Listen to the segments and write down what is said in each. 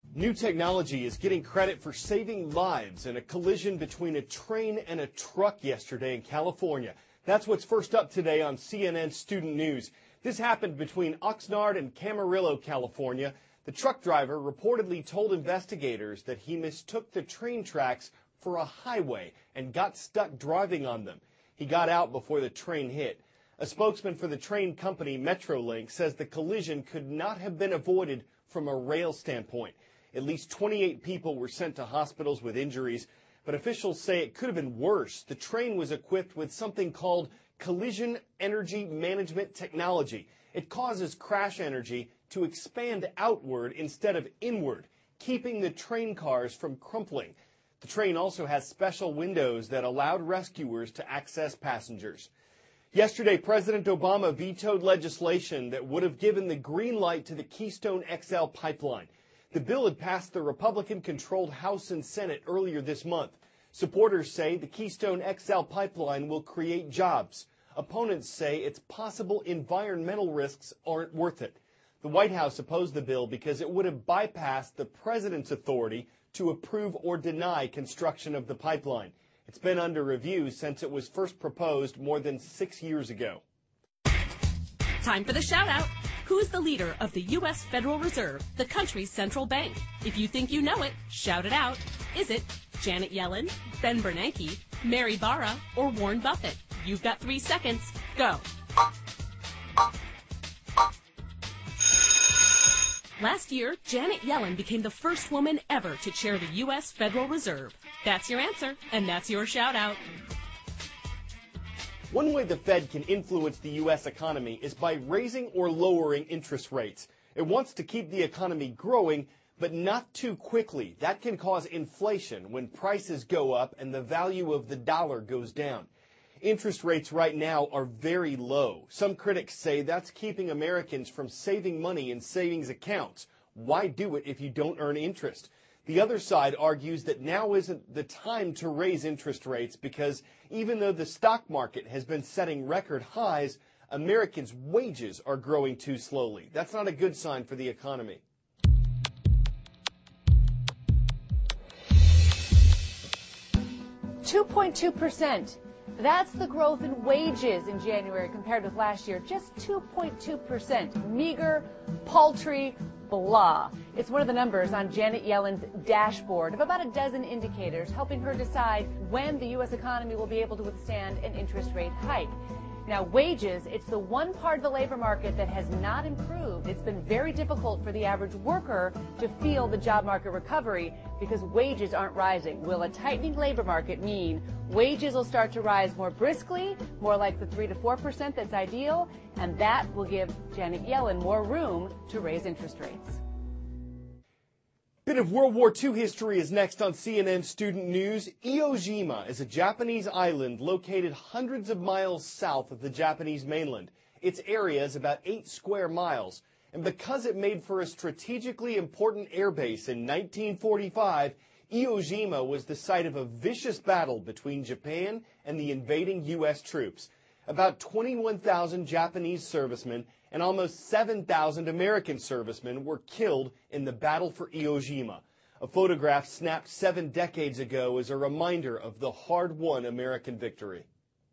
New technology is getting credit for saving lives in a collision between a train and a truck yesterday in California. That's what's first up today on CNN Student News. This happened between Oxnard and Camarillo, California. The truck driver reportedly told investigators that he mistook the train tracks for a highway and got stuck driving on them. He got out before the train hit. A spokesman for the train company Metrolink says the collision could not have been avoided from a rail standpoint. At least 28 people were sent to hospitals with injuries, but officials say it could have been worse. The train was equipped with something called collision energy management technology. It causes crash energy to expand outward instead of inward, keeping the train cars from crumpling. The train also has special windows that allowed rescuers to access passengers. Yesterday, President Obama vetoed legislation that would have given the green light to the Keystone XL pipeline. The bill had passed the Republican-controlled House and Senate earlier this month. Supporters say the Keystone XL pipeline will create jobs. Opponents say its possible environmental risks aren't worth it. The White House opposed the bill because it would have bypassed the president's authority to approve or deny construction of the pipeline. It's been under review since it was first proposed more than 6 years ago. Time for the shout-out. Who's the leader of the U.S. Federal Reserve, the country's central bank? If you think you know it, shout it out. Is it Janet Yellen, Ben Bernanke, Mary Barra, or Warren Buffett? You've got 3 seconds. Go. Last year, Janet Yellen became the first woman ever to chair the U.S. Federal Reserve. That's your answer, and that's your shout-out. One way the Fed can influence the U.S. economy is by raising or lowering interest rates. It wants to keep the economy growing, but not too quickly. That can cause inflation when prices go up and the value of the dollar goes down. Interest rates right now are very low. Some critics say that's keeping Americans from saving money in savings accounts. Why do it if you don't earn interest? The other side argues that now isn't the time to raise interest rates because even though the stock market has been setting record highs, Americans' wages are growing too slowly. That's not a good sign for the economy. %2.2%. That's the growth in wages in January compared with last year. Just 2.2%. Meager, paltry, blah. It's one of the numbers on Janet Yellen's dashboard of about a dozen indicators helping her decide when the U.S. economy will be able to withstand an interest rate hike. Now, wages, it's the one part of the labor market that has not improved. It's been very difficult for the average worker to feel the job market recovery because wages aren't rising. Will a tightening labor market mean wages will start to rise more briskly, more like the 3 to 4% that's ideal, and that will give Janet Yellen more room to raise interest rates? Bit of World War II history is next on CNN Student News. Iwo Jima is a Japanese island located hundreds of miles south of the Japanese mainland. Its area is about 8 square miles. And because it made for a strategically important airbase in 1945, Iwo Jima was the site of a vicious battle between Japan and the invading U.S. troops. About 21,000 Japanese servicemen and almost 7,000 American servicemen were killed in the battle for Iwo Jima. A photograph snapped 7 decades ago is a reminder of the hard-won American victory.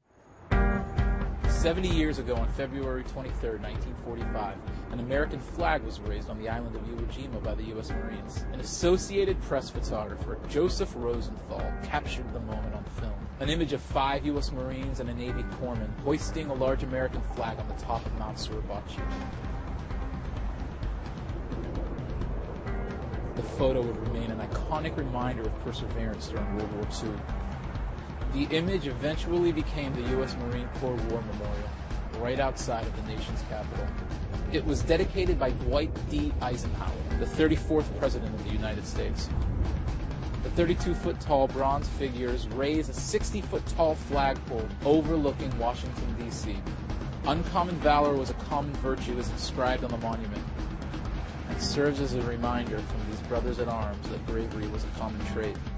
70 years ago on February 23, 1945, an American flag was raised on the island of Iwo Jima by the U.S. Marines. An Associated Press photographer, Joseph Rosenthal, captured the moment on film. An image of 5 U.S. Marines and a Navy corpsman hoisting a large American flag on the top of Mount Suribachi. The photo would remain an iconic reminder of perseverance during World War II. The image eventually became the U.S. Marine Corps War Memorial, right outside of the nation's capital. It was dedicated by Dwight D. Eisenhower, the 34th President of the United States. The 32-foot-tall bronze figures raise a 60-foot-tall flagpole overlooking Washington, D.C. Uncommon valor was a common virtue as inscribed on the monument, and serves as a reminder from these brothers-at-arms that bravery was a common trait.